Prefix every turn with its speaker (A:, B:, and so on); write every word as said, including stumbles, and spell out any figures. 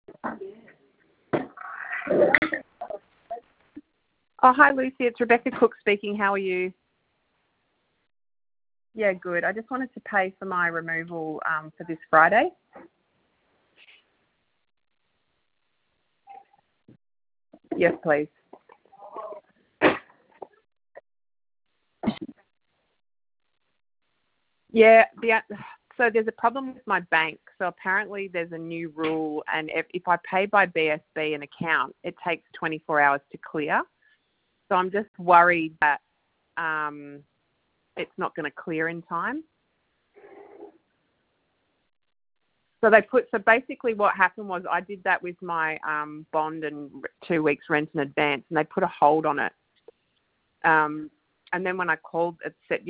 A: Oh, hi, Lucy. It's Rebecca Cook speaking. How are you? Yeah, good. I just wanted to pay for my removal um, for this Friday. Yes, please. Yeah, the, so there's a problem with my bank. So apparently there's a new rule, and if, if I pay by B S B an account, it takes twenty-four hours to clear. So I'm just worried that um, it's not going to clear in time. So they put. So basically, what happened was I did that with my um, bond and two weeks rent in advance, and they put a hold on it. Um, and then when I called, it said